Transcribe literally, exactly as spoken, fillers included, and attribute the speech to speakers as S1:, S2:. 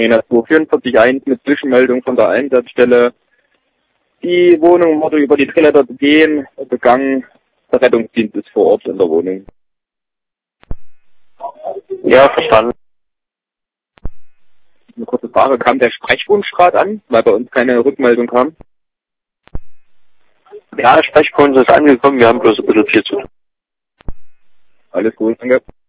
S1: zwei vier vier eins mit Zwischenmeldung von der Einsatzstelle. Die Wohnung wurde über die Drehleiter begehen, begangen. Der Rettungsdienst ist vor Ort in der Wohnung.
S2: Ja, verstanden.
S1: Eine kurze Frage, kam der Sprechwunsch gerade an, weil bei uns keine Rückmeldung kam?
S2: Ja, der Sprechwunsch ist angekommen, wir haben bloß ein bisschen viel zu tun.
S1: Alles gut, danke.